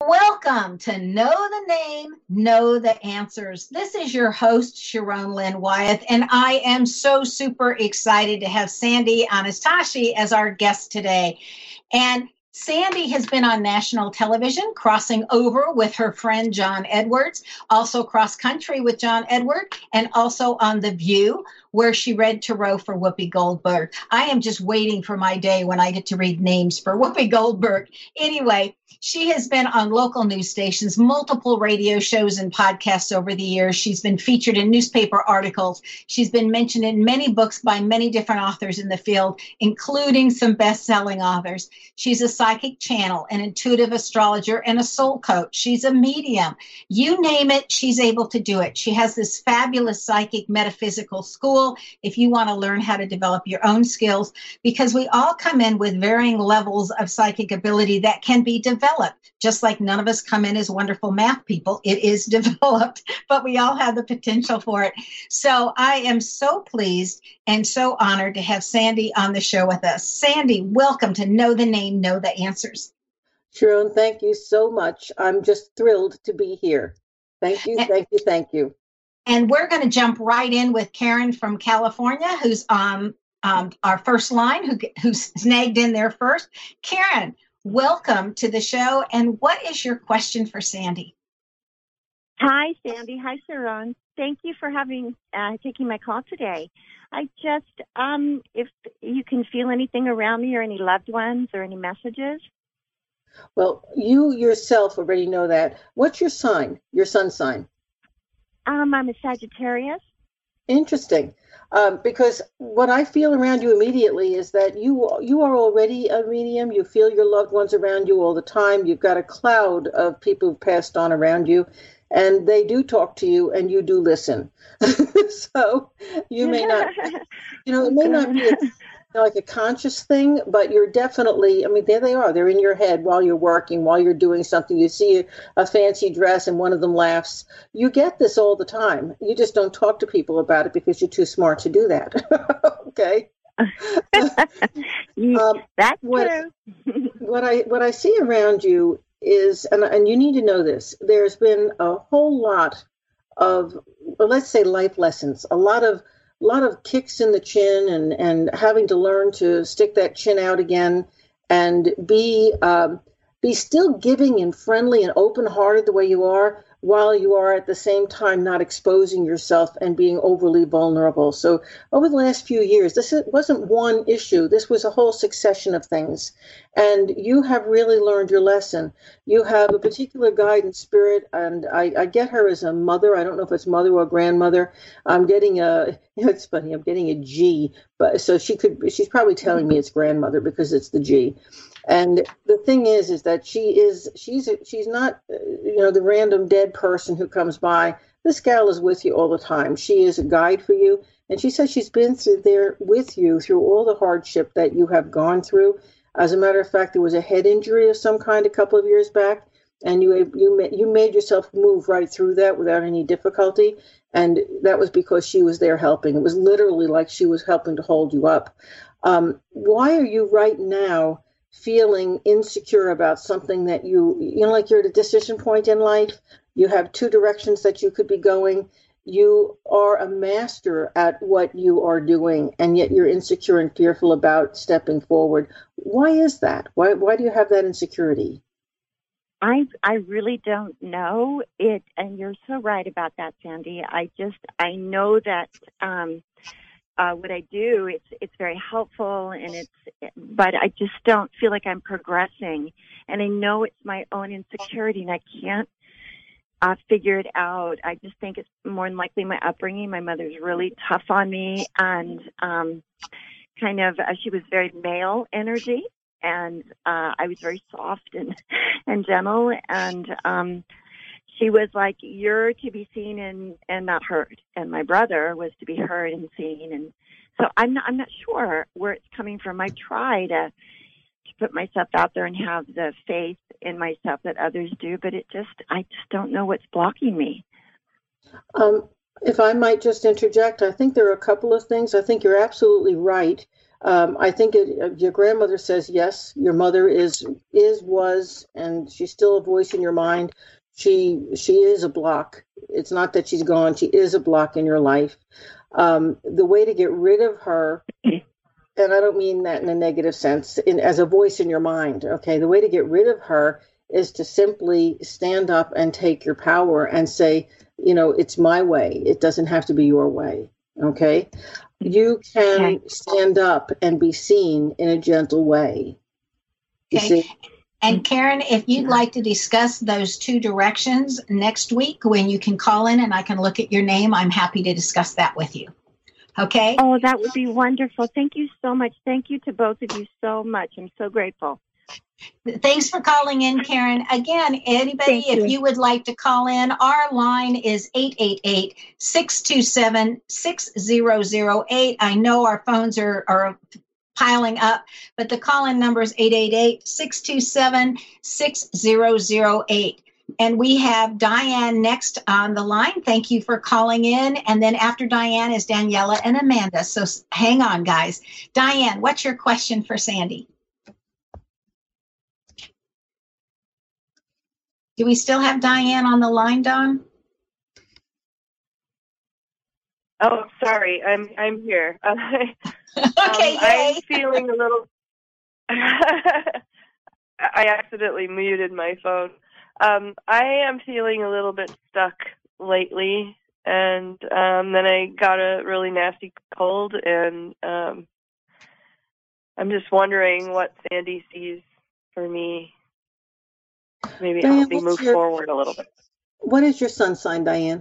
Welcome to Know the Name, Know the Answers. This is your host, Sharon Lynn Wyeth, and I am so super excited to have Sandy Anastashi as our guest today. And Sandy has been on national television, crossing over with her friend John Edwards, also cross country with John Edwards, and also on The View, where she read Tarot for Whoopi Goldberg. I am just waiting for my day when I get to read names for Whoopi Goldberg. Anyway, she has been on local news stations, multiple radio shows and podcasts over the years. She's been featured in newspaper articles. She's been mentioned in many books by many different authors in the field, including some best-selling authors. She's a psychic channel, an intuitive astrologer, and a soul coach. She's a medium. You name it, she's able to do it. She has this fabulous psychic metaphysical school if you want to learn how to develop your own skills, because we all come in with varying levels of psychic ability that can be developed. Just like none of us come in as wonderful math people, it is developed, but we all have the potential for it. So I am so pleased and so honored to have Sandy on the show with us. Sandy, welcome to Know the Name, Know the Answers. Sharon, thank you so much. I'm just thrilled to be here. Thank you, thank you, thank you. And we're going to jump right in with Karen from California, who's on our first line, who's snagged in there first. Karen, welcome to the show. And what is your question for Sandy? Hi, Sandy. Hi, Sharon. Thank you for taking my call today. I just, if you can feel anything around me or any loved ones or any messages. Well, you yourself already know that. What's your sign, your sun sign? I'm a Sagittarius. Interesting. Because what I feel around you immediately is that you are already a medium. You feel your loved ones around you all the time. You've got a cloud of people who've passed on around you, and they do talk to you, and you do listen. So you may not, it may not be like a conscious thing, but you're definitely, there they are. They're in your head while you're working, while you're doing something. You see a fancy dress and one of them laughs. You get this all the time. You just don't talk to people about it because you're too smart to do that. Okay. That's true. What I see around you is, and you need to know this, there's been a whole lot of, let's say, life lessons, a lot of kicks in the chin and having to learn to stick that chin out again and be still giving and friendly and open-hearted the way you are, while you are at the same time not exposing yourself and being overly vulnerable. So over the last few years, this wasn't one issue. This was a whole succession of things. And you have really learned your lesson. You have a particular guidance spirit, and I get her as a mother. I don't know if it's mother or grandmother. I'm getting it's funny, I'm getting a G, but so she's probably telling me it's grandmother because it's the G. And the thing is that she's not, the random dead person who comes by. This gal is with you all the time. She is a guide for you. And she says she's been through there with you through all the hardship that you have gone through. As a matter of fact, there was a head injury of some kind a couple of years back, and you made yourself move right through that without any difficulty. And that was because she was there helping. It was literally like she was helping to hold you up. Why are you right now feeling insecure about something that like you're at a decision point in life? You have two directions that you could be going. You are a master at what you are doing, and yet you're insecure and fearful about stepping forward. Why is that? Why do you have that insecurity? I really don't know it, and you're so right about that, Sandy. I know that what I do, it's very helpful, but I just don't feel like I'm progressing, and I know it's my own insecurity, and I can't figure it out. I just think it's more than likely my upbringing. My mother's really tough on me, and she was very male energy, and I was very soft and gentle, and she was like, you're to be seen and not heard. And my brother was to be heard and seen. And so I'm not sure where it's coming from. I try to put myself out there and have the faith in myself that others do, but I just don't know what's blocking me. If I might just interject, I think there are a couple of things. I think you're absolutely right I think your grandmother says yes. Your mother was, and she's still a voice in your mind. She is a block. It's not that she's gone. She is a block in your life. The way to get rid of her, and I don't mean that in a negative sense, as a voice in your mind. Okay, the way to get rid of her is to simply stand up and take your power and say, it's my way. It doesn't have to be your way. Okay. You can stand up and be seen in a gentle way. Okay. And Karen, if you'd like to discuss those two directions next week when you can call in and I can look at your name, I'm happy to discuss that with you. Okay? Oh, that would be wonderful. Thank you so much. Thank you to both of you so much. I'm so grateful. Thanks for calling in, Karen. Again, anybody, if you would like to call in, our line is 888-627-6008. I know our phones are piling up, but the call-in number is 888-627-6008. And we have Diane next on the line. Thank you for calling in. And then after Diane is Daniela and Amanda. So hang on, guys. Diane, what's your question for Sandy? Do we still have Diane on the line, Dawn? Oh, sorry. I'm here. Okay, I'm feeling a little. I accidentally muted my phone. I am feeling a little bit stuck lately, and then I got a really nasty cold, and I'm just wondering what Sandy sees for me. Maybe Diane, help me move forward a little bit. What is your sun sign, Diane?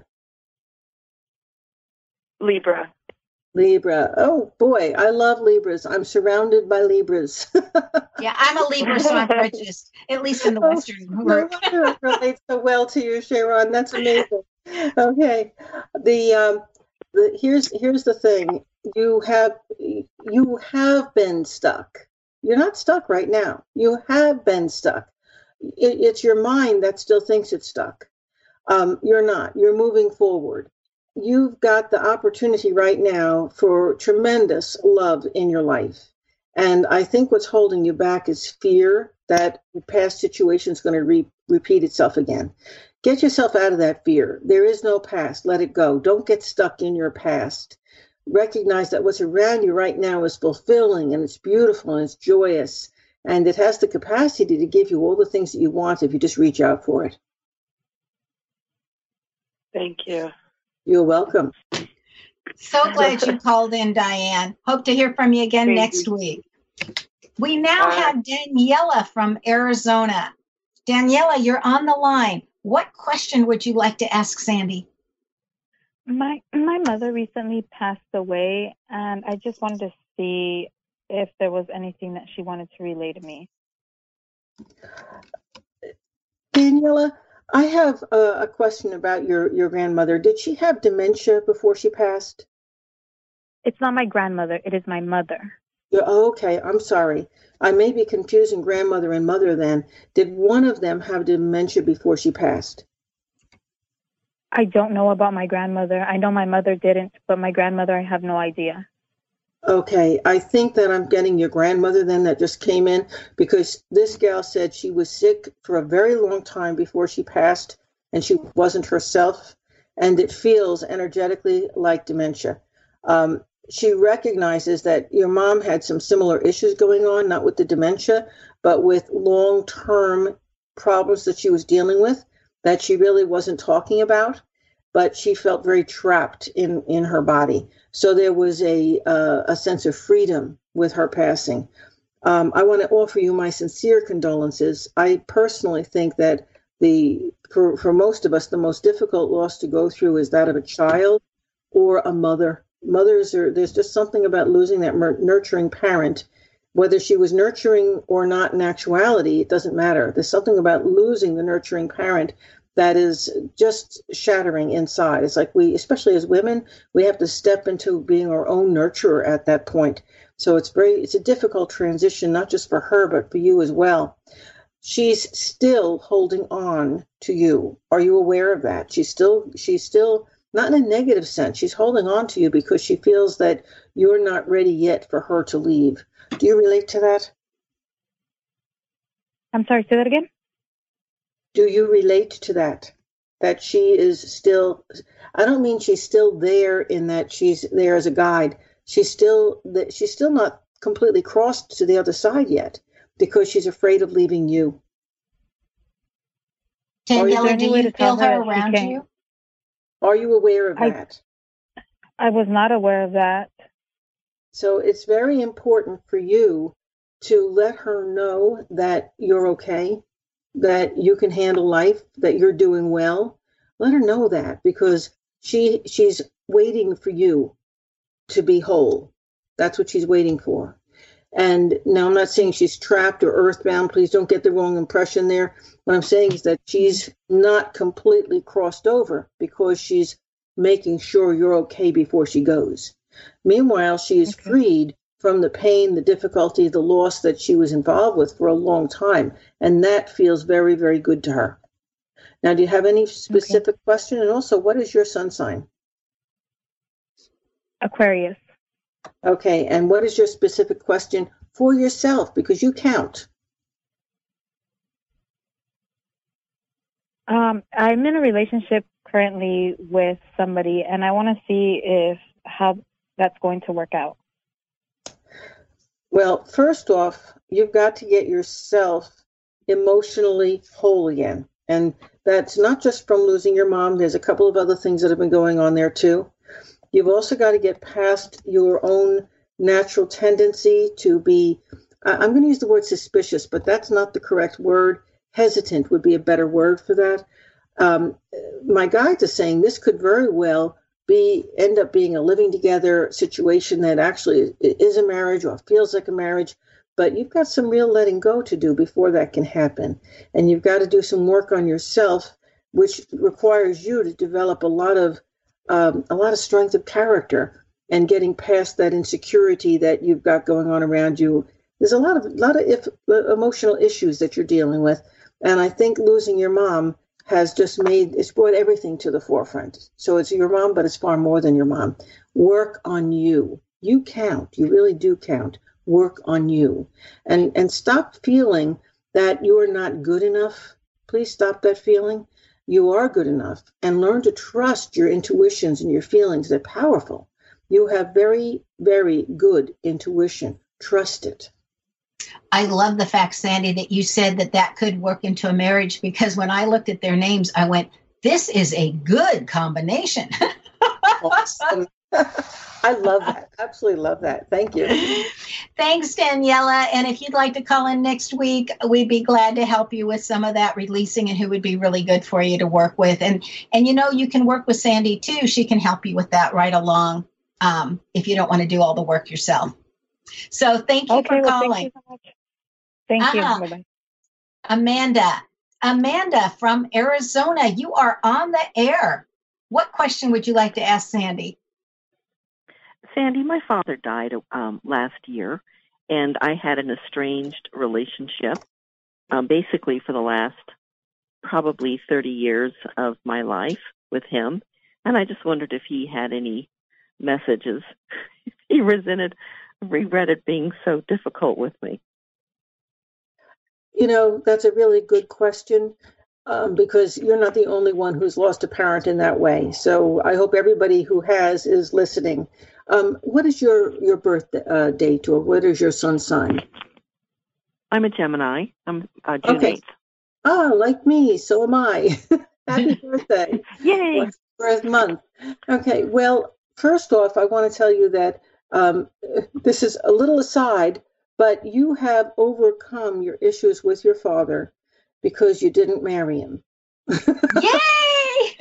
Libra. Libra. Oh, boy, I love Libras. I'm surrounded by Libras. Yeah, I'm a Libra, so I'm prejudiced, at least in the Western world. No wonder it relates so well to you, Sharon. That's amazing. Okay. Here's the thing. You have been stuck. You're not stuck right now. You have been stuck. It's your mind that still thinks it's stuck. You're not. You're moving forward. You've got the opportunity right now for tremendous love in your life. And I think what's holding you back is fear that the past situation is going to repeat itself again. Get yourself out of that fear. There is no past. Let it go. Don't get stuck in your past. Recognize that what's around you right now is fulfilling and it's beautiful and it's joyous. And it has the capacity to give you all the things that you want if you just reach out for it. Thank you. You're welcome. So glad you called in, Diane. Hope to hear from you again next week. We now have Daniela from Arizona. Daniela, you're on the line. What question would you like to ask Sandy? My mother recently passed away, and I just wanted to see if there was anything that she wanted to relay to me. Daniela, I have a question about your grandmother. Did she have dementia before she passed? It's not my grandmother. It is my mother. Okay, I'm sorry. I may be confusing grandmother and mother then. Did one of them have dementia before she passed? I don't know about my grandmother. I know my mother didn't, but my grandmother, I have no idea. Okay, I think that I'm getting your grandmother then that just came in, because this gal said she was sick for a very long time before she passed and she wasn't herself, and it feels energetically like dementia. She recognizes that your mom had some similar issues going on, not with the dementia, but with long-term problems that she was dealing with that she really wasn't talking about, but she felt very trapped in her body. So there was a sense of freedom with her passing. I want to offer you my sincere condolences. I personally think that for most of us, the most difficult loss to go through is that of a child or a mother. There's just something about losing that nurturing parent. Whether she was nurturing or not in actuality, it doesn't matter. There's something about losing the nurturing parent that is just shattering inside. It's like especially as women, we have to step into being our own nurturer at that point. So it's a difficult transition, not just for her, but for you as well. She's still holding on to you. Are you aware of that? She's still not in a negative sense. She's holding on to you because she feels that you're not ready yet for her to leave. Do you relate to that? I'm sorry, say that again? Do you relate to that? That she is still, I don't mean she's still there in that she's there as a guide. She's still not completely crossed to the other side yet because she's afraid of leaving you. Daniela, do you feel her around you? Are you aware of that? I was not aware of that. So it's very important for you to let her know that you're okay, that you can handle life, that you're doing well. Let her know that because she's waiting for you to be whole. That's what she's waiting for. And now I'm not saying she's trapped or earthbound. Please don't get the wrong impression there. What I'm saying is that she's not completely crossed over because she's making sure you're okay before she goes. Meanwhile, she is freed from the pain, the difficulty, the loss that she was involved with for a long time. And that feels very, very good to her. Now, do you have any specific question? And also, what is your sun sign? Aquarius. Okay, and what is your specific question for yourself? Because you count. I'm in a relationship currently with somebody, and I want to see how that's going to work out. Well, first off, you've got to get yourself emotionally whole again. And that's not just from losing your mom. There's a couple of other things that have been going on there, too. You've also got to get past your own natural tendency to be, I'm going to use the word suspicious, but that's not the correct word. Hesitant would be a better word for that. My guides are saying this could very well end up being a living together situation that actually is a marriage or feels like a marriage, but you've got some real letting go to do before that can happen. And you've got to do some work on yourself, which requires you to develop a lot of strength of character and getting past that insecurity that you've got going on around you. There's a lot of emotional issues that you're dealing with. And I think losing your mom it's brought everything to the forefront. So it's your mom, but it's far more than your mom. Work on you. You count. You really do count. Work on you. And stop feeling that you're not good enough. Please stop that feeling. You are good enough, and learn to trust your intuitions and your feelings. They're powerful. You have very, very good intuition. Trust it. I love the fact, Sandy, that you said that could work into a marriage, because when I looked at their names, I went, this is a good combination. Awesome. I love that. Absolutely love that. Thank you. Thanks, Daniela. And if you'd like to call in next week, we'd be glad to help you with some of that releasing and who would be really good for you to work with. And you can work with Sandy too. She can help you with that right along if you don't want to do all the work yourself. So thank you for calling. Thank you so much. Thank you. Bye-bye. Amanda from Arizona, you are on the air. What question would you like to ask Sandy? Sandy, my father died last year, and I had an estranged relationship basically for the last probably 30 years of my life with him. And I just wondered if he had any messages. He regretted being so difficult with me. That's a really good question because you're not the only one who's lost a parent in that way. So I hope everybody who has is listening. What is your birth date, or what is your sun sign? I'm a Gemini. I'm June 8th. Oh, like me. So am I. Happy birthday. Yay. Birth month. Okay. Well, first off, I want to tell you that this is a little aside, but you have overcome your issues with your father because you didn't marry him. Yay!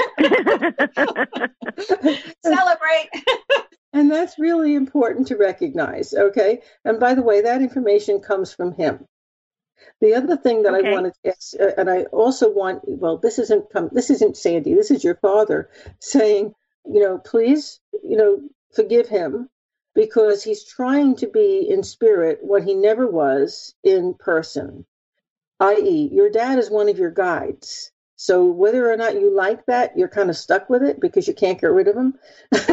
Celebrate. And that's really important to recognize, okay? And by the way, that information comes from him. The other thing that I wanted to ask, and I also want, this isn't Sandy, this is your father saying, please, forgive him, because he's trying to be in spirit what he never was in person, i.e., your dad is one of your guides. So whether or not you like that, you're kind of stuck with it because you can't get rid of him.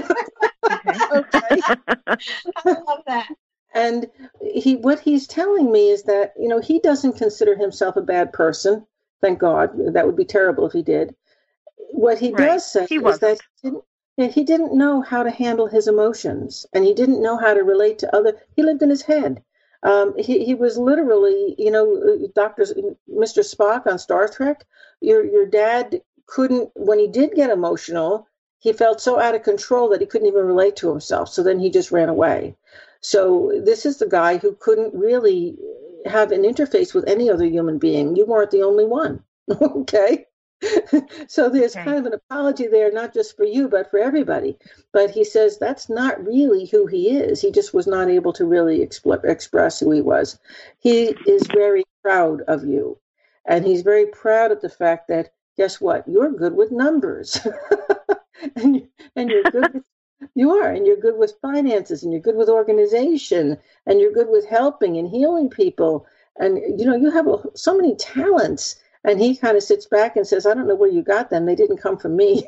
Okay. I love that. And what he's telling me is that, he doesn't consider himself a bad person. Thank God. That would be terrible if he did. What he does say is that he didn't know how to handle his emotions, and he didn't know how to relate to he lived in his head. He was literally, Mr. Spock on Star Trek. Your dad couldn't, when he did get emotional, he felt so out of control that he couldn't even relate to himself. So then he just ran away. So this is the guy who couldn't really have an interface with any other human being. You weren't the only one. Okay. So there's kind of an apology there, not just for you, but for everybody. But he says that's not really who he is. He just was not able to really express who he was. He is very proud of you. And he's very proud of the fact that, guess what? You're good with numbers. and you're good with, and you're good with finances, and you're good with organization, and you're good with helping and healing people. And, you have so many talents. And he kind of sits back and says, I don't know where you got them. They didn't come from me.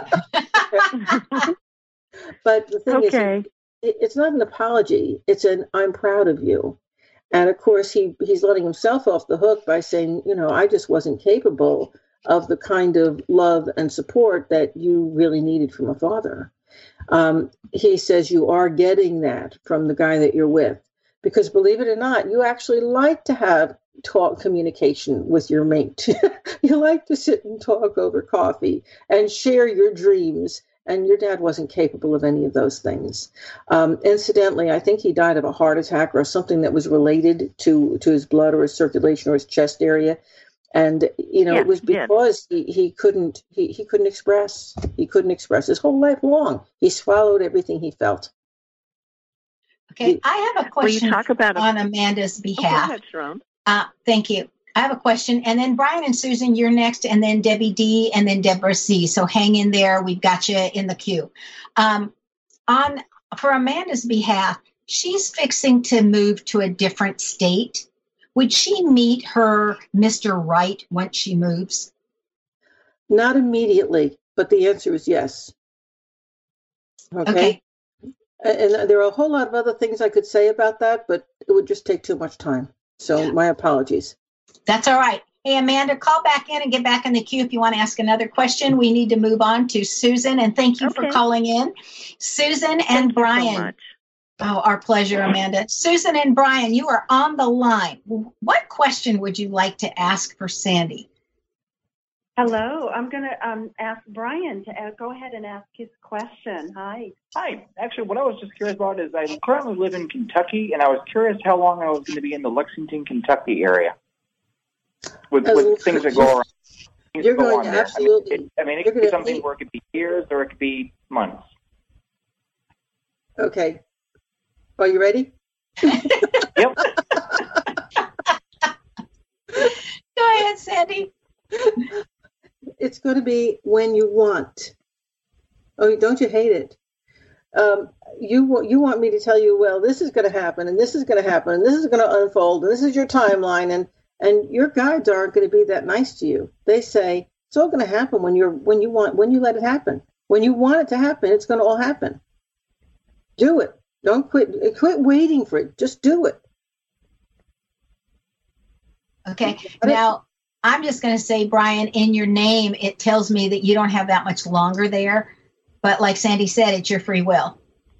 But the thing is, it's not an apology. It's I'm proud of you. And of course, he's letting himself off the hook by saying, I just wasn't capable of the kind of love and support that you really needed from a father. He says you are getting that from the guy that you're with. Because believe it or not, you actually like to have communication with your mate. You like to sit and talk over coffee and share your dreams. And your dad wasn't capable of any of those things. Incidentally, I think he died of a heart attack or something that was related to his blood or his circulation or his chest area. And, it was because he couldn't express. He couldn't express his whole life long. He swallowed everything he felt. Okay, I have a question on Amanda's behalf. Go ahead, Sharon. Thank you. I have a question. And then Brian and Susan, you're next, and then Debbie D, and then Deborah C. So hang in there. We've got you in the queue. For Amanda's behalf, she's fixing to move to a different state. Would she meet her Mr. Right once she moves? Not immediately, but the answer is yes. Okay. And there are a whole lot of other things I could say about that, but it would just take too much time. So my apologies. That's all right. Hey, Amanda, call back in and get back in the queue if you want to ask another question. We need to move on to Susan, and thank you for calling in. Susan and Brian. Thank you so much. Oh, our pleasure, Amanda. Susan and Brian, you are on the line. What question would you like to ask for Sandy? Hello. I'm going to ask Brian to go ahead and ask his question. Hi. Hi. Actually, what I was just curious about is I currently live in Kentucky, and I was curious how long I was going to be in the Lexington, Kentucky area with things that go around. You're going to absolutely. It could be something where it could be years or it could be months. Okay. Are you ready? Yep. Go ahead, Sandy. It's going to be when you want. Oh, don't you hate it? You want me to tell you, well, this is going to happen, and this is going to happen, and this is going to unfold, and this is your timeline, and your guides aren't going to be that nice to you. They say it's all going to happen when you let it happen. When you want it to happen, it's going to all happen. Do it. Don't quit waiting for it. Just do it. Okay. Now, I'm just going to say, Brian, in your name, it tells me that you don't have that much longer there. But like Sandy said, it's your free will.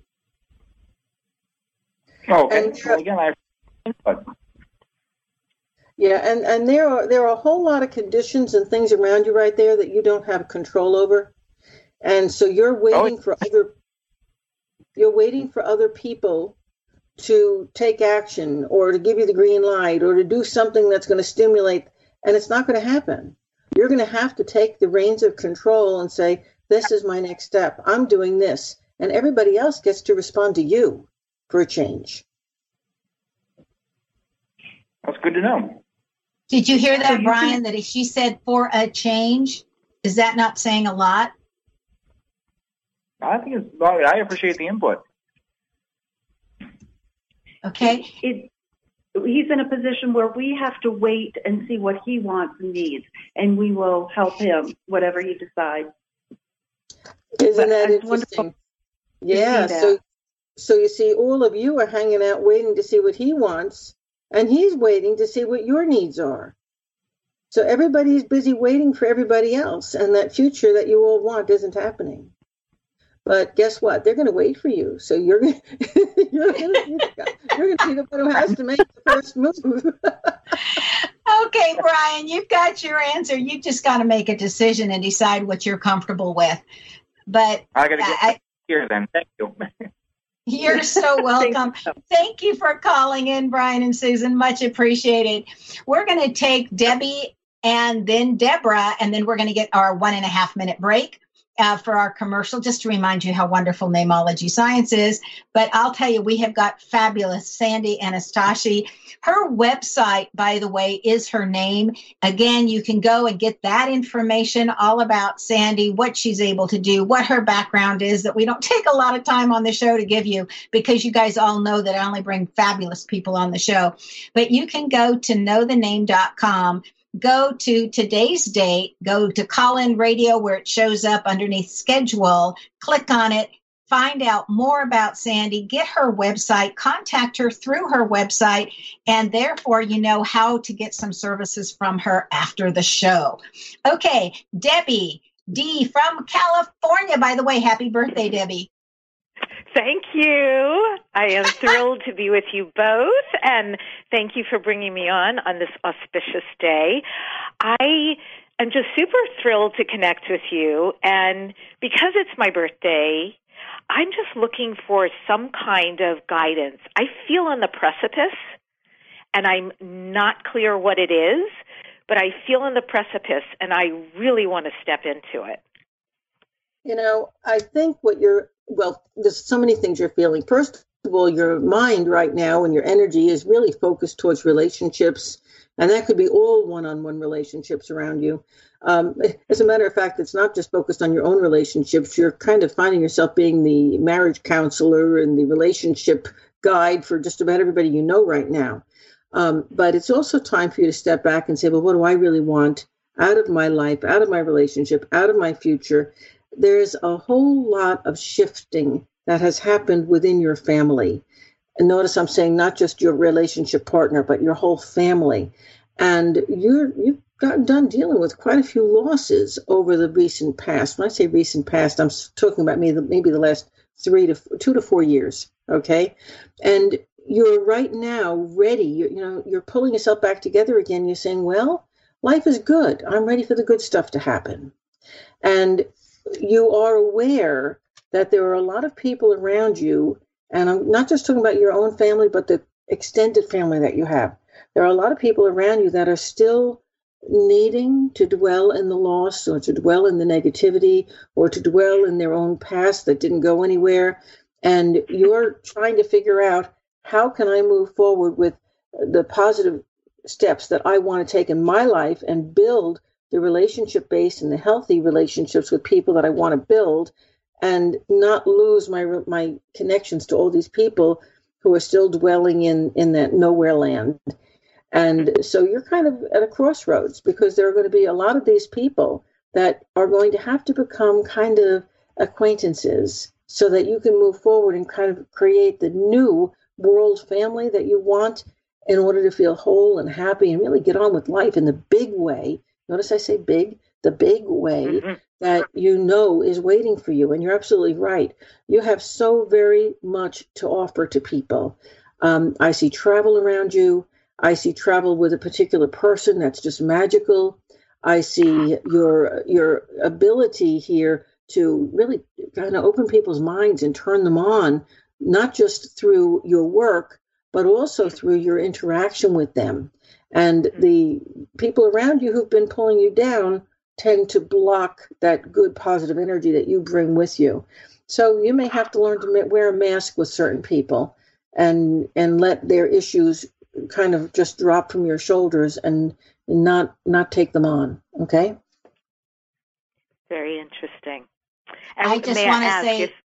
Okay. Again, and there are a whole lot of conditions and things around you right there that you don't have control over. And so you're waiting for other people to take action or to give you the green light or to do something that's going to stimulate, and it's not going to happen. You're going to have to take the reins of control and say, this is my next step. I'm doing this. And everybody else gets to respond to you for a change. That's good to know. Did you hear that, Brian, that if she said for a change, is that not saying a lot? I think I appreciate the input. Okay. he's in a position where we have to wait and see what he wants and needs, and we will help him, whatever he decides. Isn't that interesting? Yeah, so you see, all of you are hanging out waiting to see what he wants, and he's waiting to see what your needs are. So everybody's busy waiting for everybody else, and that future that you all want isn't happening. But guess what? They're going to wait for you. So you're going to be the one who has to make the first move. Okay, Brian, you've got your answer. You just got to make a decision and decide what you're comfortable with. But I got to get here then. Thank you. You're so welcome. Thank you for calling in, Brian and Susan. Much appreciated. We're going to take Debbie and then Deborah, and then we're going to get our 1.5 minute break for our commercial, just to remind you how wonderful Namology Science is. But I'll tell you, we have got fabulous Sandy Anastasi. Her website, by the way, is her name. Again, you can go and get that information all about Sandy, what she's able to do, what her background is, that we don't take a lot of time on the show to give you, because you guys all know that I only bring fabulous people on the show. But you can go to knowthename.com. Go to today's date, go to Call-In Radio where it shows up underneath schedule, click on it, find out more about Sandy, get her website, contact her through her website, and therefore you know how to get some services from her after the show. Okay, Debbie D from California, by the way, happy birthday, Debbie. Thank you. I am thrilled to be with you both, and thank you for bringing me on this auspicious day. I am just super thrilled to connect with you, and because it's my birthday, I'm just looking for some kind of guidance. I feel on the precipice, and I'm not clear what it is, but I feel on the precipice, and I really want to step into it. You know, I think there's so many things you're feeling. First of all, your mind right now and your energy is really focused towards relationships, and that could be all one-on-one relationships around you. As a matter of fact, it's not just focused on your own relationships. You're kind of finding yourself being the marriage counselor and the relationship guide for just about everybody you know right now. But it's also time for you to step back and say, well, what do I really want out of my life, out of my relationship, out of my future? There's a whole lot of shifting that has happened within your family. And notice I'm saying not just your relationship partner, but your whole family. And you've gotten done dealing with quite a few losses over the recent past. When I say recent past, I'm talking about maybe the last 2 to 4 years, okay? And you're right now ready. You're pulling yourself back together again. You're saying, well, life is good. I'm ready for the good stuff to happen. And you are aware that there are a lot of people around you, and I'm not just talking about your own family, but the extended family that you have. There are a lot of people around you that are still needing to dwell in the loss, or to dwell in the negativity, or to dwell in their own past that didn't go anywhere. And you're trying to figure out, how can I move forward with the positive steps that I want to take in my life and build the relationship base and the healthy relationships with people that I want to build, and not lose my connections to all these people who are still dwelling in that nowhere land. And so you're kind of at a crossroads, because there are going to be a lot of these people that are going to have to become kind of acquaintances so that you can move forward and kind of create the new world family that you want in order to feel whole and happy and really get on with life in the big way. Notice I say big, the big way that you know is waiting for you. And you're absolutely right. You have so very much to offer to people. I see travel around you. I see travel with a particular person that's just magical. I see your ability here to really kind of open people's minds and turn them on, not just through your work, but also through your interaction with them. And the people around you who've been pulling you down tend to block that good, positive energy that you bring with you. So you may have to learn to wear a mask with certain people and let their issues kind of just drop from your shoulders and not take them on. Okay? Very interesting. And I just want to say,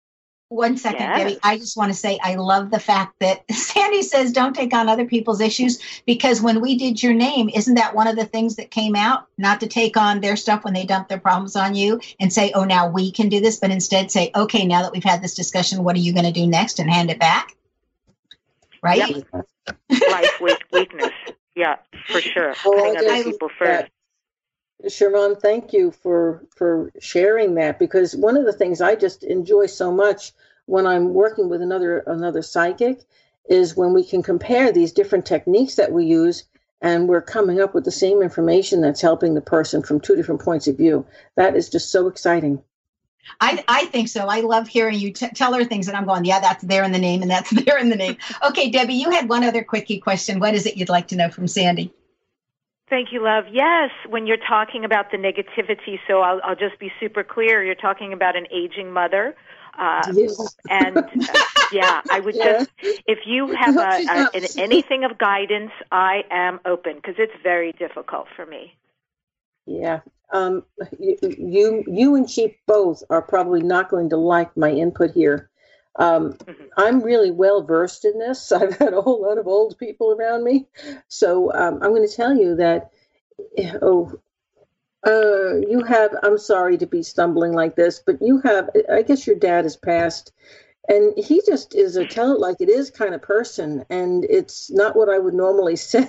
1 second, Yes. Debbie. I just want to say I love the fact that Sandy says don't take on other people's issues, because when we did your name, isn't that one of the things that came out? Not to take on their stuff when they dump their problems on you and say, oh, now we can do this, but instead say, okay, now that we've had this discussion, what are you going to do next, and hand it back? Right? Yep. Life weakness. Yeah, for sure. Putting other people first. Sharon, thank you for sharing that, because one of the things I just enjoy so much when I'm working with another psychic is when we can compare these different techniques that we use, and we're coming up with the same information that's helping the person from two different points of view. That is just so exciting. I think so. I love hearing you tell her things, and I'm going, yeah, that's there in the name, and that's there in the name. Okay, Debbie, you had one other quickie question. What is it you'd like to know from Sandy? Thank you, love. Yes, when you're talking about the negativity, so I'll just be super clear. You're talking about an aging mother. Yes. And yeah, I would just, if you have anything of guidance, I am open, because it's very difficult for me. Yeah. You and she both are probably not going to like my input here. I'm really well versed in this. I've had a whole lot of old people around me. So I'm going to tell you that, you have, I'm sorry to be stumbling like this, but you have, I guess your dad has passed, and he just is a tell it like it is kind of person. And it's not what I would normally say.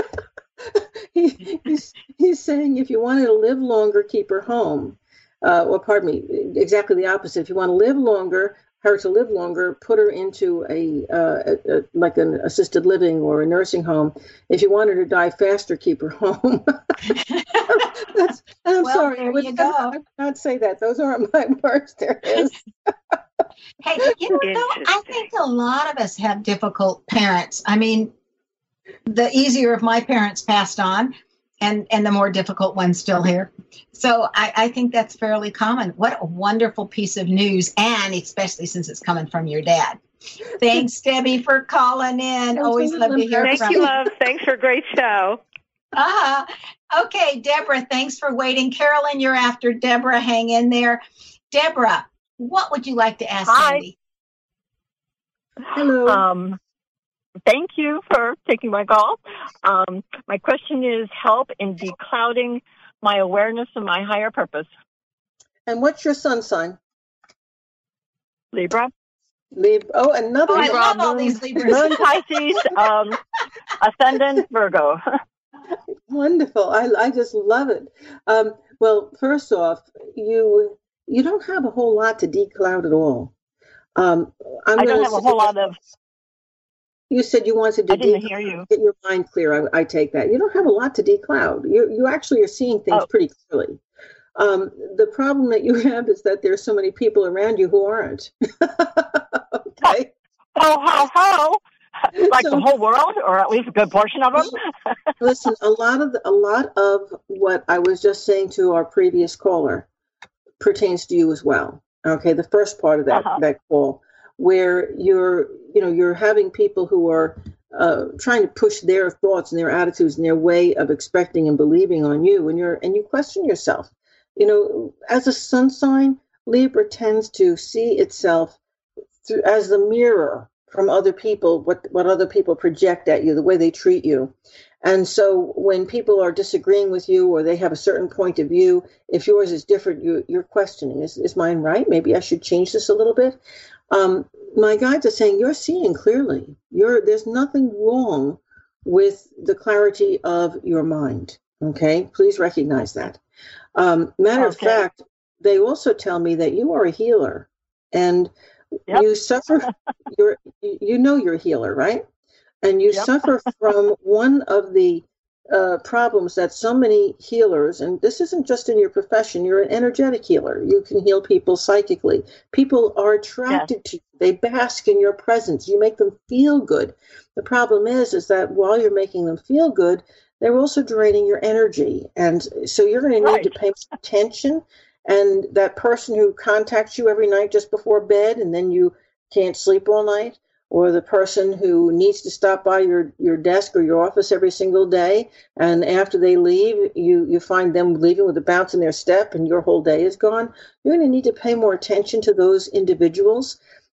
He's saying, if you wanted to live longer, keep her home. Well, pardon me, exactly the opposite. If you want to live longer, her to live longer, put her into like an assisted living or a nursing home. If you want her to die faster, keep her home. I'm sorry, I would not say that. Those aren't my words. There is. Hey, I think a lot of us have difficult parents. I mean, the easier of my parents passed on, and the more difficult ones still here. So I think that's fairly common. What a wonderful piece of news, and especially since it's coming from your dad. Thanks, Debbie, for calling in. Always love to hear from you. Thank you, love. Thanks for a great show. Okay, Deborah, thanks for waiting. Carolyn, you're after Deborah. Hang in there. Deborah, what would you like to ask Sandy? Hello. Thank you for taking my call. My question is help in declouding my awareness of my higher purpose. And what's your sun sign? Libra. Oh, another. I love all these Libras. Moon Pisces, ascendant Virgo. Wonderful. I just love it. Well, first off, you don't have a whole lot to decloud at all. I don't have a whole lot of. You said you wanted to hear you. Get your mind clear. I take that. You don't have a lot to decloud. You actually are seeing things pretty clearly. The problem that you have is that there's so many people around you who aren't. Okay. How? Like the whole world, or at least a good portion of them? Listen, a lot of what I was just saying to our previous caller pertains to you as well. Okay, the first part of that call, where you're having people who are trying to push their thoughts and their attitudes and their way of expecting and believing on you, and you question yourself. As a sun sign, Libra tends to see itself as the mirror from other people, what other people project at you, the way they treat you. And so when people are disagreeing with you, or they have a certain point of view, if yours is different, you're questioning, is mine right? Maybe I should change this a little bit. My guides are saying you're seeing clearly. There's nothing wrong with the clarity of your mind. Okay, please recognize that. Matter of fact, they also tell me that you are a healer, and you suffer. You're a healer, right? And you suffer from one of the problems that so many healers, and this isn't just in your profession, you're an energetic healer. You can heal people psychically. People are attracted to you. They bask in your presence. You make them feel good. The problem is that while you're making them feel good, they're also draining your energy. And so you're going to need to pay attention. And that person who contacts you every night just before bed, and then you can't sleep all night, or the person who needs to stop by your desk or your office every single day, and after they leave, you find them leaving with a bounce in their step and your whole day is gone. You're going to need to pay more attention to those individuals.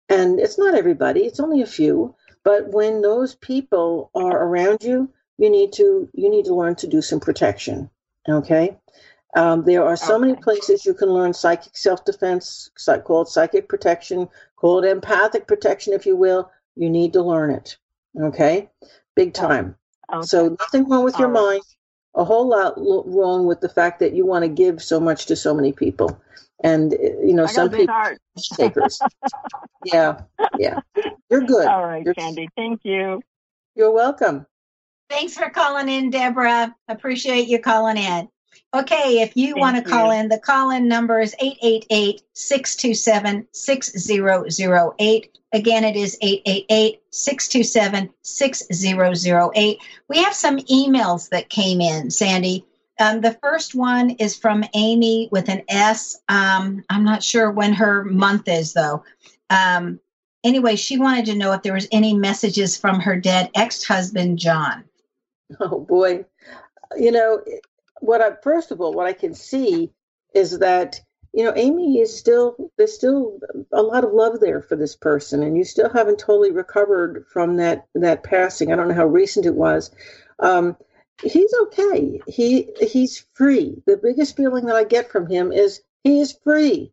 And it's not everybody, it's only a few. But when those people are around you, you need to learn to do some protection. Okay. There are so many places you can learn psychic self-defense, called psychic protection, called empathic protection, if you will. You need to learn it. Okay. Big time. Okay. So nothing wrong with your mind. A whole lot wrong with the fact that you want to give so much to so many people. And, some people are takers. Yeah. You're good. All right, Sandy. Thank you. You're welcome. Thanks for calling in, Deborah. Appreciate you calling in. Okay, if you want to call in, the call-in number is 888-627-6008. Again, it is 888-627-6008. We have some emails that came in, Sandy. The first one is from Amy with an S. I'm not sure when her month is, though. Anyway, she wanted to know if there was any messages from her dead ex-husband, John. Oh, boy. What I can see is that, Amy there's still a lot of love there for this person, and you still haven't totally recovered from that passing. I don't know how recent it was. He's okay. He's free. The biggest feeling that I get from him is he is free.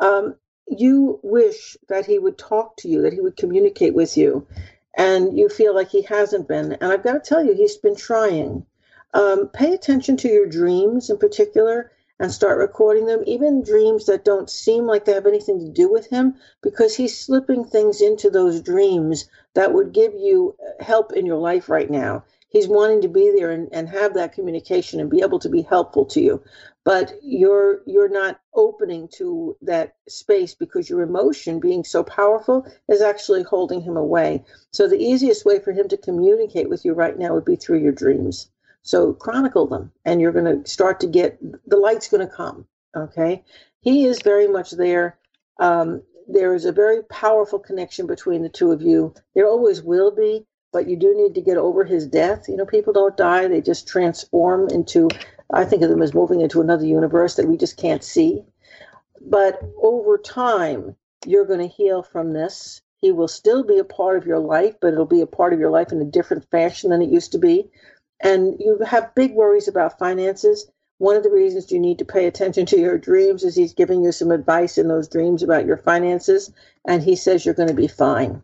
You wish that he would talk to you, that he would communicate with you, and you feel like he hasn't been. And I've got to tell you, he's been trying. Pay attention to your dreams in particular and start recording them, even dreams that don't seem like they have anything to do with him, because he's slipping things into those dreams that would give you help in your life right now. He's wanting to be there and have that communication and be able to be helpful to you. But you're not opening to that space because your emotion, being so powerful, is actually holding him away. So the easiest way for him to communicate with you right now would be through your dreams. So chronicle them, and you're going to start to get, the light's going to come, okay? He is very much there. There is a very powerful connection between the two of you. There always will be, but you do need to get over his death. People don't die. They just transform into, I think of them as moving into another universe that we just can't see. But over time, you're going to heal from this. He will still be a part of your life, but it'll be a part of your life in a different fashion than it used to be. And you have big worries about finances. One of the reasons you need to pay attention to your dreams is he's giving you some advice in those dreams about your finances, and he says you're going to be fine.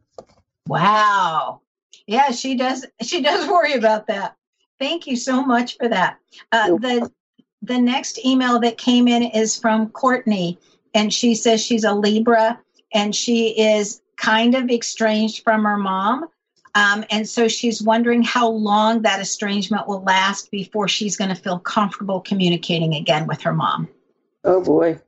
Wow. Yeah, she does worry about that. Thank you so much for that. The next email that came in is from Courtney, and she says she's a Libra, and she is kind of estranged from her mom. And so she's wondering how long that estrangement will last before she's going to feel comfortable communicating again with her mom. Oh, boy.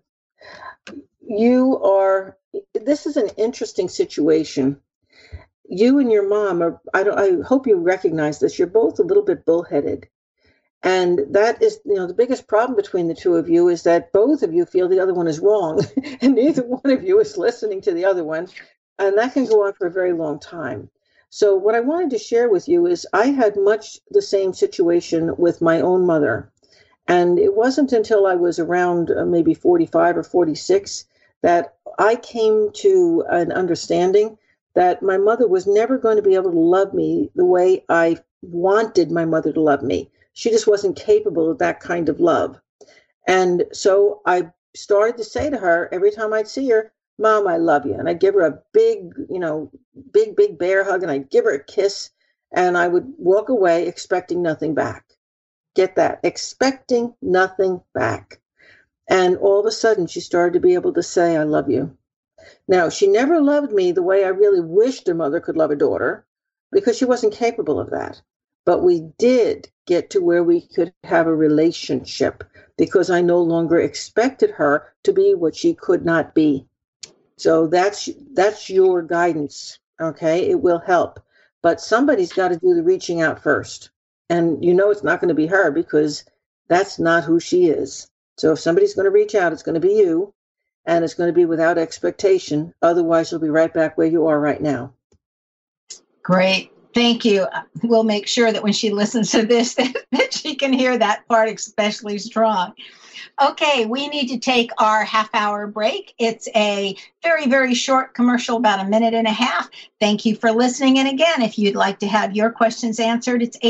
This is an interesting situation. You and your mom I hope you recognize this. You're both a little bit bullheaded. And that is, the biggest problem between the two of you is that both of you feel the other one is wrong, and neither one of you is listening to the other one. And that can go on for a very long time. So what I wanted to share with you is I had much the same situation with my own mother. And it wasn't until I was around maybe 45 or 46 that I came to an understanding that my mother was never going to be able to love me the way I wanted my mother to love me. She just wasn't capable of that kind of love. And so I started to say to her every time I'd see her, Mom, I love you. And I'd give her a big bear hug, and I'd give her a kiss, and I would walk away expecting nothing back. Get that? Expecting nothing back. And all of a sudden, she started to be able to say, I love you. Now, she never loved me the way I really wished a mother could love a daughter, because she wasn't capable of that. But we did get to where we could have a relationship, because I no longer expected her to be what she could not be. So that's your guidance, okay? It will help. But somebody's got to do the reaching out first. And it's not going to be her, because that's not who she is. So if somebody's going to reach out, it's going to be you, and it's going to be without expectation. Otherwise, you'll be right back where you are right now. Great. Thank you. We'll make sure that when she listens to this, that she can hear that part especially strong. Okay, we need to take our half-hour break. It's a very, very short commercial, about a minute and a half. Thank you for listening. And again, if you'd like to have your questions answered, it's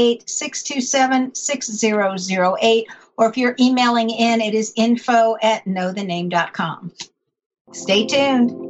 888-627-6008. Or if you're emailing in, it is info@knowthename.com. Stay tuned.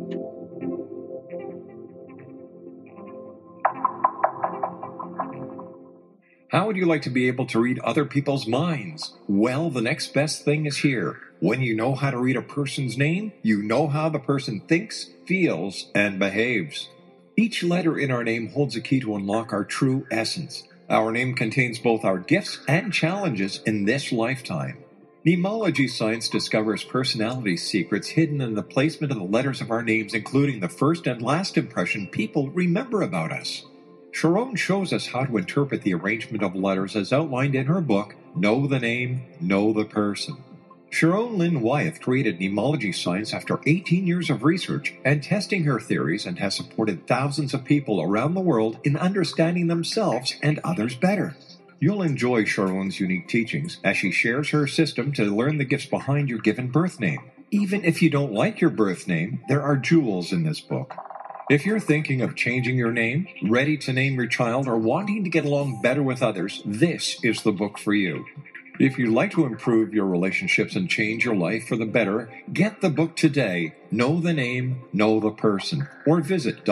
How would you like to be able to read other people's minds? Well, the next best thing is here. When you know how to read a person's name, you know how the person thinks, feels, and behaves. Each letter in our name holds a key to unlock our true essence. Our name contains both our gifts and challenges in this lifetime. Nemology science discovers personality secrets hidden in the placement of the letters of our names, including the first and last impression people remember about us. Sharon shows us how to interpret the arrangement of letters as outlined in her book, Know the Name, Know the Person. Sharon Lynn Wyeth created Nemology science after 18 years of research and testing her theories, and has supported thousands of people around the world in understanding themselves and others better. You'll enjoy Sharon's unique teachings as she shares her system to learn the gifts behind your given birth name. Even if you don't like your birth name, there are jewels in this book. If you're thinking of changing your name, ready to name your child, or wanting to get along better with others, this is the book for you. If you'd like to improve your relationships and change your life for the better, get the book today, Know the Name, Know the Person, or visit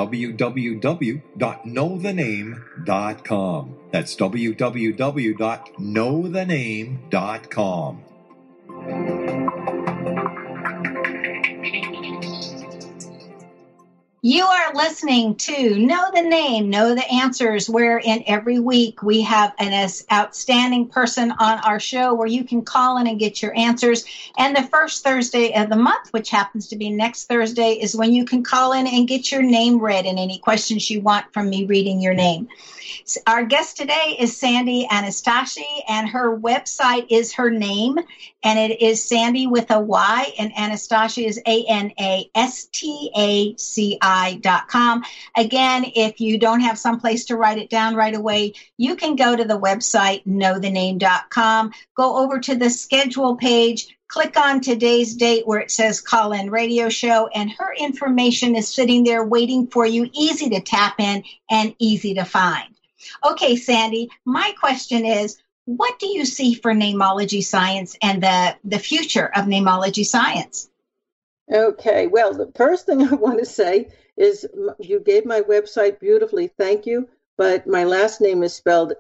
www.knowthename.com. That's www.knowthename.com. You are listening to Know the Name, Know the Answers, wherein every week we have an outstanding person on our show where you can call in and get your answers. And the first Thursday of the month, which happens to be next Thursday, is when you can call in and get your name read and any questions you want from me reading your name. Our guest today is Sandy Anastasi, and her website is her name, and it is Sandy with a Y, and Anastasi is ANASTACI.com. Again, if you don't have someplace to write it down right away, you can go to the website, knowthename.com, go over to the schedule page, click on today's date where it says call-in radio show, and her information is sitting there waiting for you, easy to tap in and easy to find. Okay, Sandy, my question is, what do you see for Nemology science and the future of Nemology science? Okay, well, the first thing I want to say is you gave my website beautifully, thank you, but my last name is spelled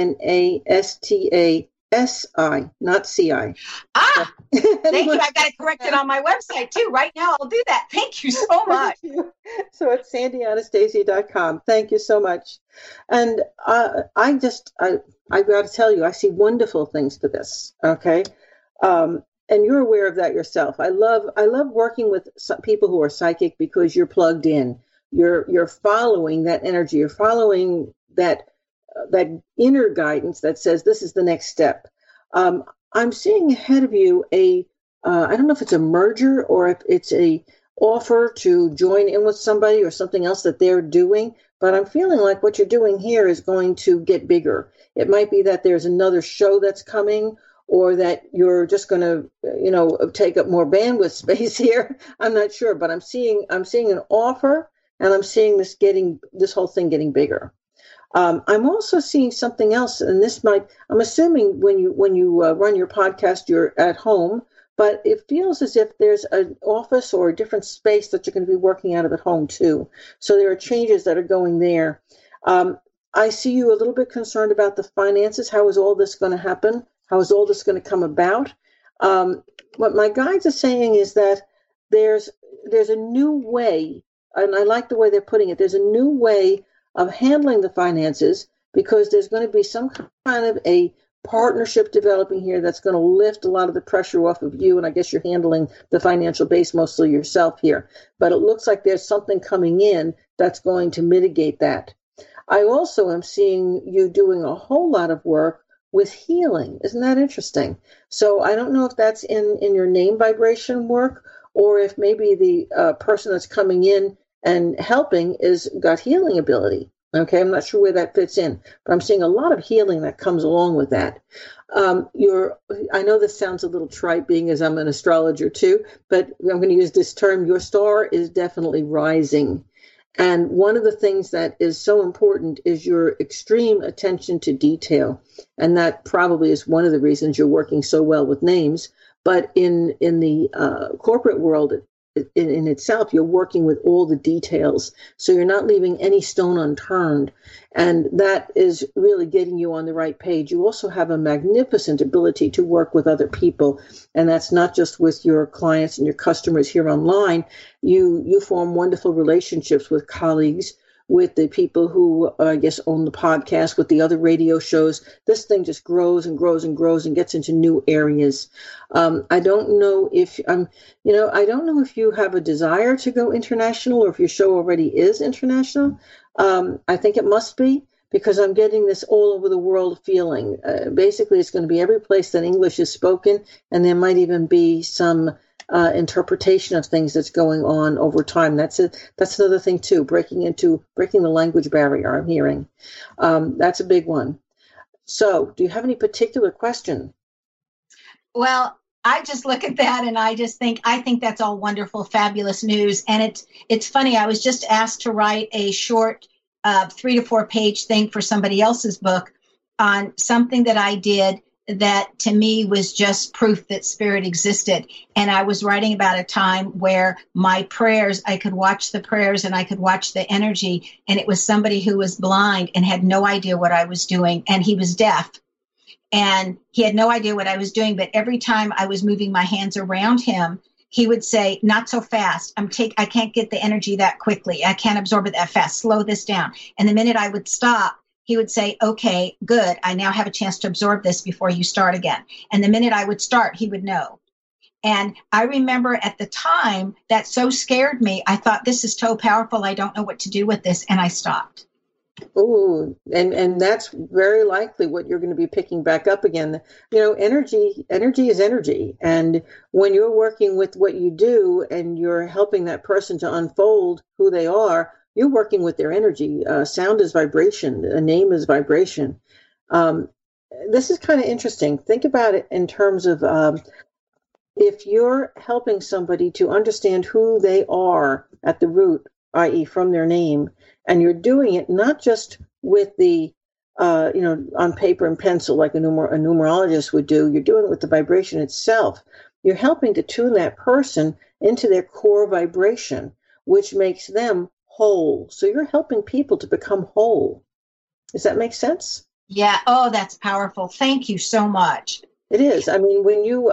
ANASTASI, not CI. Thank you. I've got it corrected on my website too. Right now, I'll do that. Thank you so much. So it's sandyanastasia.com. Thank you so much. And I got to tell you, I see wonderful things for this. Okay. And you're aware of that yourself. I love working with some people who are psychic because you're plugged in. You're following that energy. You're following that inner guidance that says this is the next step. I'm seeing ahead of you I don't know if it's a merger or if it's a offer to join in with somebody or something else that they're doing, but I'm feeling like what you're doing here is going to get bigger. It might be that there's another show that's coming, or that you're just going to, take up more bandwidth space here. I'm not sure, but I'm seeing an offer, and I'm seeing this whole thing getting bigger. I'm also seeing something else, and I'm assuming when you run your podcast, you're at home, but it feels as if there's an office or a different space that you're going to be working out of at home too. So there are changes that are going there. I see you a little bit concerned about the finances. How is all this going to happen? How is all this going to come about? What my guides are saying is that there's a new way, and I like the way they're putting it. There's a new way of handling the finances, because there's going to be some kind of a partnership developing here that's going to lift a lot of the pressure off of you. And I guess you're handling the financial base mostly yourself here. But it looks like there's something coming in that's going to mitigate that. I also am seeing you doing a whole lot of work with healing. Isn't that interesting? So I don't know if that's in your name vibration work, or if maybe the person that's coming in and helping got healing ability. Okay, I'm not sure where that fits in, but I'm seeing a lot of healing that comes along with that. I know this sounds a little trite, being as I'm an astrologer too, but I'm going to use this term. Your star is definitely rising. And one of the things that is so important is your extreme attention to detail. And that probably is one of the reasons you're working so well with names. But in the corporate world, in itself, you're working with all the details. So you're not leaving any stone unturned. And that is really getting you on the right page. You also have a magnificent ability to work with other people. And that's not just with your clients and your customers here online. You form wonderful relationships with colleagues, with the people who, I guess, own the podcast, with the other radio shows. This thing just grows and grows and grows and gets into new areas. I don't know if I don't know if you have a desire to go international or if your show already is international. I think it must be, because I'm getting this all over the world feeling. Basically, it's going to be every place that English is spoken, and there might even be some interpretation of things that's going on over time. That's another thing too, breaking the language barrier. I'm hearing that's a big one. So, do you have any particular question? Well, I just look at that and I think that's all wonderful, fabulous news. And it's funny. I was just asked to write a short 3 to 4 page thing for somebody else's book on something that I did that to me was just proof that spirit existed. And I was writing about a time where my prayers, I could watch the prayers and I could watch the energy. And it was somebody who was blind and had no idea what I was doing. And he was deaf and he had no idea what I was doing. But every time I was moving my hands around him, he would say, not so fast. I can't get the energy that quickly. I can't absorb it that fast. Slow this down. And the minute I would stop, he would say, okay, good. I now have a chance to absorb this before you start again. And the minute I would start, he would know. And I remember at the time that so scared me, I thought, this is so powerful. I don't know what to do with this. And I stopped. Oh, and that's very likely what you're going to be picking back up again. Energy is energy. And when you're working with what you do and you're helping that person to unfold who they are, you're working with their energy. Sound is vibration. A name is vibration. This is kind of interesting. Think about it in terms of if you're helping somebody to understand who they are at the root, i.e. from their name, and you're doing it not just with the, on paper and pencil like a numerologist would do, you're doing it with the vibration itself. You're helping to tune that person into their core vibration, which makes them whole. So you're helping people to become whole. Does that make sense? Yeah. Oh, that's powerful. Thank you so much. It is. I mean, when you,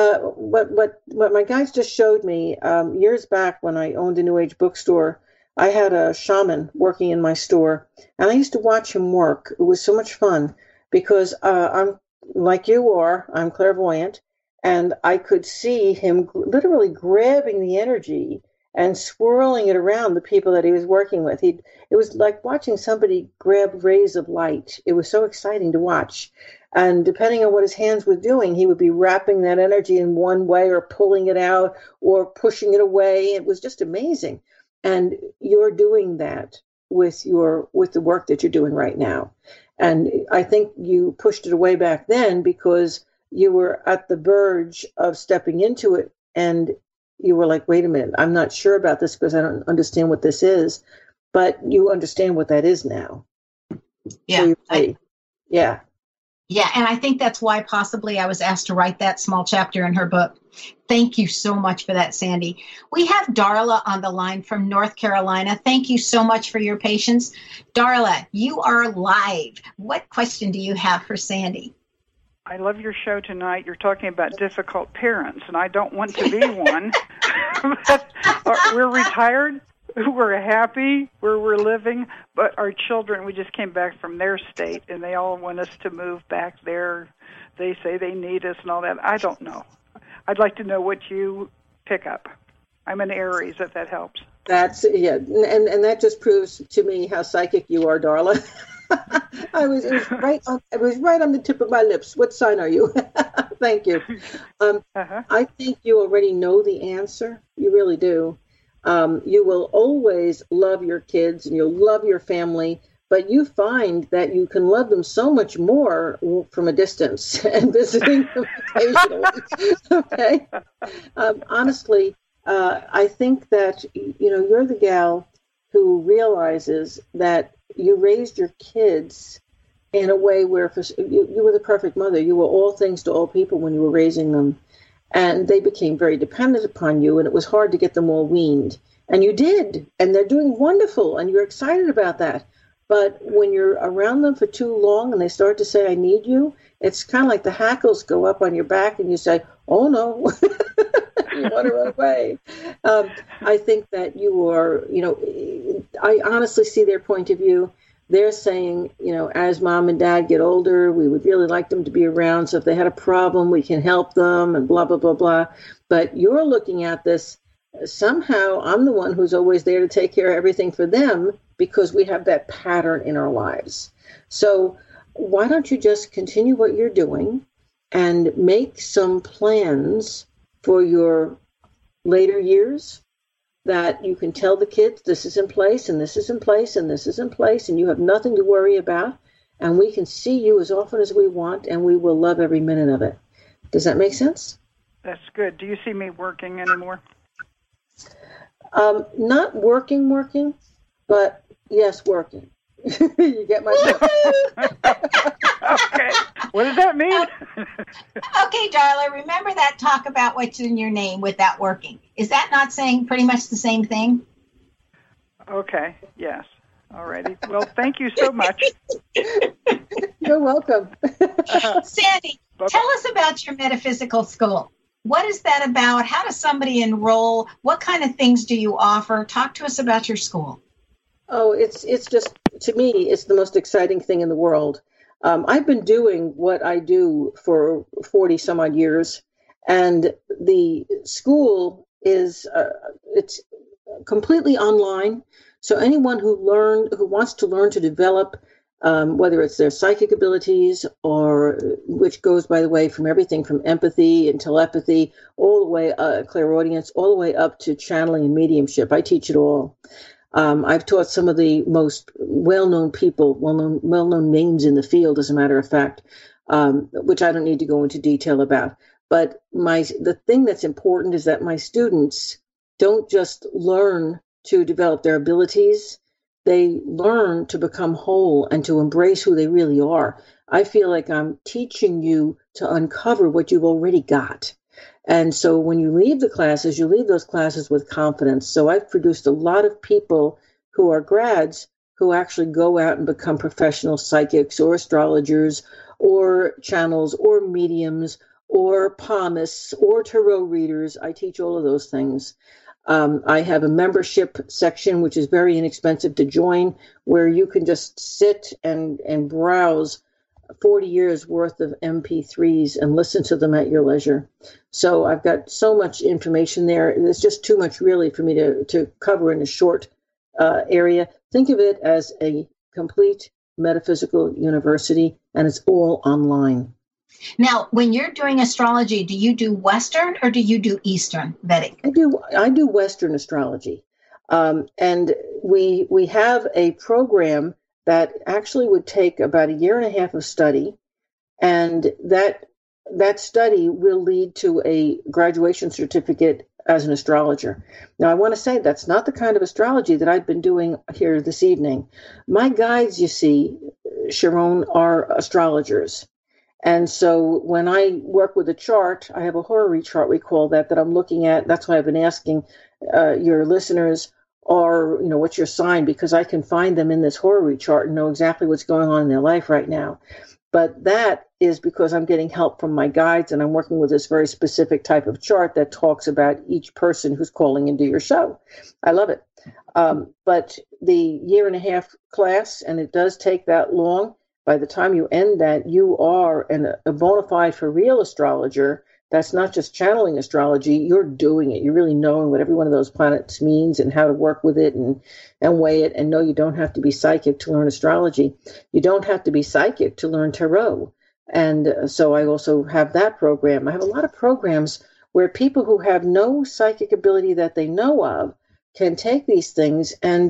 what my guys just showed me years back when I owned a New Age bookstore, I had a shaman working in my store, and I used to watch him work. It was so much fun because I'm like you are. I'm clairvoyant, and I could see him literally grabbing the energy and swirling it around the people that he was working with. It was like watching somebody grab rays of light. It was so exciting to watch. And depending on what his hands were doing, he would be wrapping that energy in one way or pulling it out or pushing it away. It was just amazing. And you're doing that with the work that you're doing right now. And I think you pushed it away back then because you were at the verge of stepping into it, and you were like, wait a minute, I'm not sure about this because I don't understand what this is. But you understand what that is now. Yeah. So yeah. Yeah, and I think that's why possibly I was asked to write that small chapter in her book. Thank you so much for that, Sandy. We have Darla on the line from North Carolina. Thank you so much for your patience. Darla, you are live. What question do you have for Sandy? I love your show tonight. You're talking about difficult parents, and I don't want to be one. But we're retired. We're happy where we're living, but our children, we just came back from their state, and they all want us to move back there. They say they need us and all that. I don't know. I'd like to know what you pick up. I'm an Aries, if that helps. That's, yeah, and that just proves to me how psychic you are, Darla. It was right on the tip of my lips. What sign are you? Thank you. I think you already know the answer. You really do. You will always love your kids and you'll love your family, but you find that you can love them so much more from a distance and visiting them occasionally. Okay. Honestly, I think that, you're the gal who realizes that you raised your kids in a way where you were the perfect mother. You were all things to all people when you were raising them. And they became very dependent upon you, and it was hard to get them all weaned. And you did, and they're doing wonderful, and you're excited about that. But when you're around them for too long and they start to say, I need you, it's kind of like the hackles go up on your back and you say, oh, no, you want to run away. I think that you are, I honestly see their point of view. They're saying, as mom and dad get older, we would really like them to be around. So if they had a problem, we can help them and blah, blah, blah, blah. But you're looking at this, somehow I'm the one who's always there to take care of everything for them because we have that pattern in our lives. So why don't you just continue what you're doing and make some plans for your later years that you can tell the kids this is in place and this is in place and this is in place and you have nothing to worry about, and we can see you as often as we want and we will love every minute of it. Does that make sense? That's good. Do you see me working anymore? Not working, but yes, working. You get my Okay. What does that mean? Okay, Darla, remember that talk about what's in your name without working. Is that not saying pretty much the same thing? Okay, yes. All righty. Well, thank you so much. You're welcome. Sandy, tell us about your metaphysical school. What is that about? How does somebody enroll? What kind of things do you offer? Talk to us about your school. Oh, it's just, to me, it's the most exciting thing in the world. I've been doing what I do for 40 some odd years, and the school is, it's completely online. So anyone who wants to learn to develop, whether it's their psychic abilities or, which goes, by the way, from everything from empathy and telepathy, all the way, clairaudience, all the way up to channeling and mediumship. I teach it all. I've taught some of the most well-known people, well-known names in the field, as a matter of fact, which I don't need to go into detail about. But the thing that's important is that my students don't just learn to develop their abilities. They learn to become whole and to embrace who they really are. I feel like I'm teaching you to uncover what you've already got. And so when you leave the classes, you leave those classes with confidence. So I've produced a lot of people who are grads who actually go out and become professional psychics or astrologers or channels or mediums or palmists or tarot readers. I teach all of those things. I have a membership section, which is very inexpensive to join, where you can just sit and browse 40 years worth of MP3s and listen to them at your leisure. So I've got so much information there. There's just too much really for me to cover in a short area. Think of it as a complete metaphysical university, and it's all online. Now, when you're doing astrology, do you do Western or do you do Eastern Vedic? I do Western astrology. And we have a program that actually would take about 1.5 years of study, and that study will lead to a graduation certificate as an astrologer. Now, I want to say that's not the kind of astrology that I've been doing here this evening. My guides, you see, Sharon, are astrologers. And so when I work with a chart, I have a horary chart, we call that I'm looking at. That's why I've been asking your listeners, or, what's your sign? Because I can find them in this horary chart and know exactly what's going on in their life right now. But that is because I'm getting help from my guides, and I'm working with this very specific type of chart that talks about each person who's calling into your show. I love it. But the 1.5 year class, and it does take that long, by the time you end that, you are a bona fide for real astrologer. That's not just channeling astrology. You're doing it. You're really knowing what every one of those planets means and how to work with it and weigh it. And no, you don't have to be psychic to learn astrology. You don't have to be psychic to learn tarot. And so I also have that program. I have a lot of programs where people who have no psychic ability that they know of can take these things and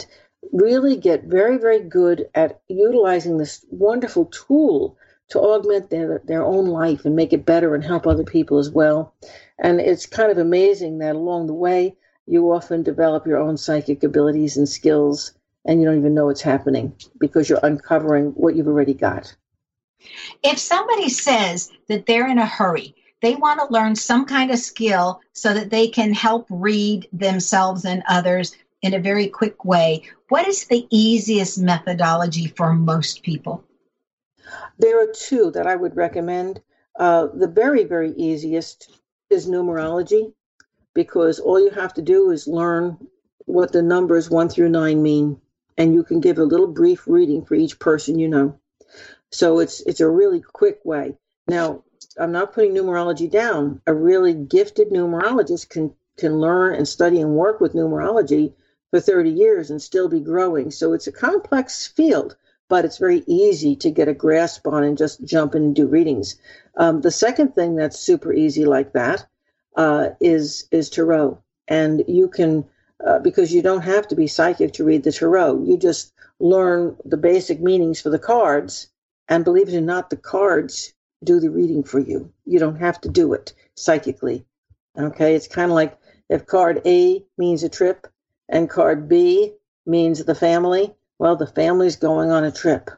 really get very, very good at utilizing this wonderful tool to augment their own life and make it better and help other people as well. And it's kind of amazing that along the way, you often develop your own psychic abilities and skills, and you don't even know it's happening because you're uncovering what you've already got. If somebody says that they're in a hurry, they want to learn some kind of skill so that they can help read themselves and others in a very quick way, what is the easiest methodology for most people? There are two that I would recommend. The very, very easiest is numerology, because all you have to do is learn what the numbers 1 through 9 mean, and you can give a little brief reading for each person you know. So it's a really quick way. Now, I'm not putting numerology down. A really gifted numerologist can learn and study and work with numerology for 30 years and still be growing. So it's a complex field, but it's very easy to get a grasp on and just jump in and do readings. The second thing that's super easy like that is tarot. And you can, because you don't have to be psychic to read the tarot, you just learn the basic meanings for the cards, and believe it or not, the cards do the reading for you. You don't have to do it psychically. Okay, it's kind of like if card A means a trip and card B means the family, well, the family's going on a trip.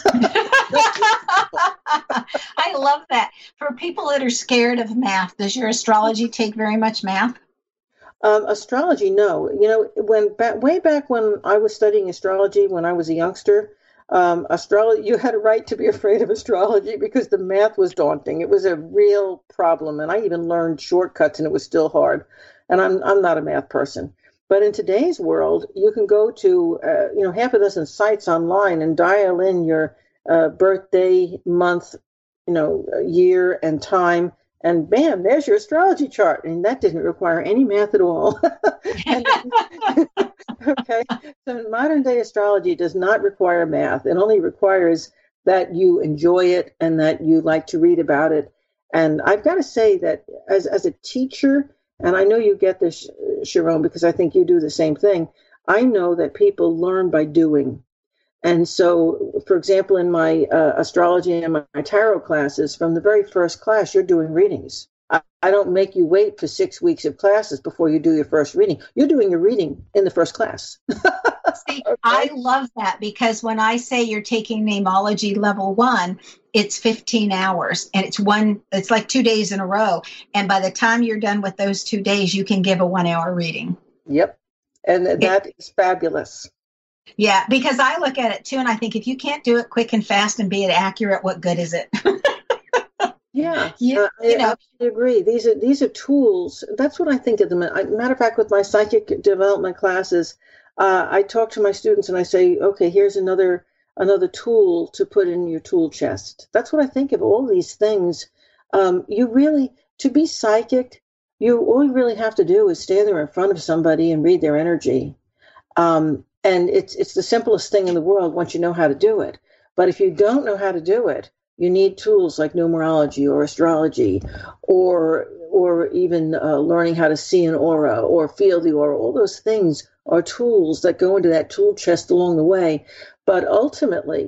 I love that. For people that are scared of math, does your astrology take very much math? Astrology, no. You know, way back when I was studying astrology, when I was a youngster, astrology, you had a right to be afraid of astrology because the math was daunting. It was a real problem, and I even learned shortcuts, and it was still hard. And I'm not a math person. But in today's world, you can go to half a dozen sites online and dial in your birthday, month, year, and time, and bam, there's your astrology chart. And that didn't require any math at all. Okay, so modern day astrology does not require math. It only requires that you enjoy it and that you like to read about it. And I've got to say that as a teacher, and I know you get this, Sharon, because I think you do the same thing, I know that people learn by doing. And so, for example, in my astrology and my tarot classes, from the very first class, you're doing readings. I don't make you wait for 6 weeks of classes before you do your first reading. You're doing your reading in the first class. See, okay. I love that, because when I say you're taking Namology level 1, it's 15 hours and it's like 2 days in a row. And by the time you're done with those 2 days, you can give a 1 hour reading. Yep. And that is fabulous. Yeah, because I look at it too, and I think if you can't do it quick and fast and be it accurate, what good is it? Yeah, I absolutely agree. These are tools. That's what I think of them. Matter of fact, with my psychic development classes, I talk to my students and I say, okay, here's another tool to put in your tool chest. That's what I think of all these things. To be psychic, all you really have to do is stand there in front of somebody and read their energy. And it's the simplest thing in the world once you know how to do it. But if you don't know how to do it, you need tools like numerology or astrology, or even learning how to see an aura or feel the aura. All those things are tools that go into that tool chest along the way. But ultimately,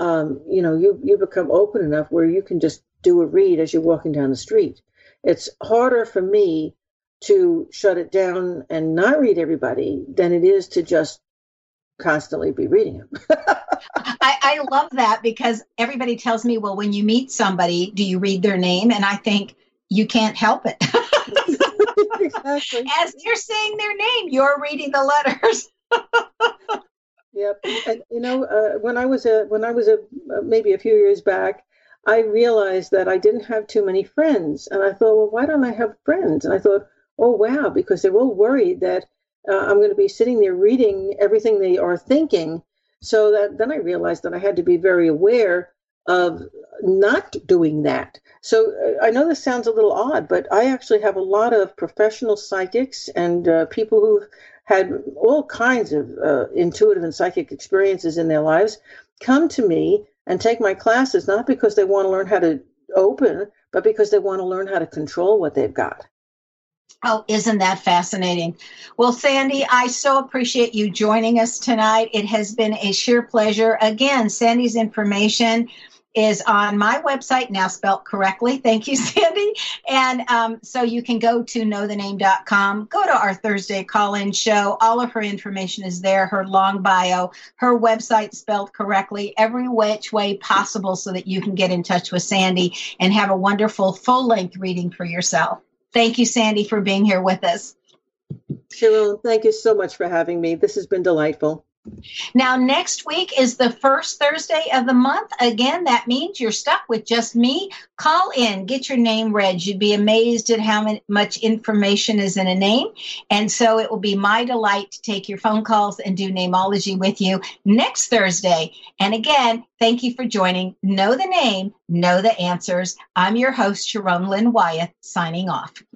you become open enough where you can just do a read as you're walking down the street. It's harder for me to shut it down and not read everybody than it is to just constantly be reading them. I love that, because everybody tells me, well, when you meet somebody, do you read their name? And I think you can't help it. Exactly. As you're saying their name, you're reading the letters. Yep. And when I was maybe a few years back, I realized that I didn't have too many friends, and I thought, well, why don't I have friends? And I thought, oh wow, because they're all worried that I'm going to be sitting there reading everything they are thinking. So then I realized that I had to be very aware of not doing that. So I know this sounds a little odd, but I actually have a lot of professional psychics and people who've had all kinds of intuitive and psychic experiences in their lives come to me and take my classes, not because they want to learn how to open, but because they want to learn how to control what they've got. Oh, isn't that fascinating? Well, Sandy, I so appreciate you joining us tonight. It has been a sheer pleasure. Again, Sandy's information is on my website, now spelled correctly. Thank you, Sandy. And so you can go to knowthename.com, go to our Thursday call-in show. All of her information is there, her long bio, her website spelled correctly, every which way possible so that you can get in touch with Sandy and have a wonderful full-length reading for yourself. Thank you, Sandy, for being here with us. Sharon, thank you so much for having me. This has been delightful. Now, next week is the first Thursday of the month. Again, that means you're stuck with just me. Call in, get your name read. You'd be amazed at how much information is in a name. And so it will be my delight to take your phone calls and do Nameology with you next Thursday. And again, thank you for joining Know the Name, Know the Answers. I'm your host, Sharon Lynn Wyeth, signing off.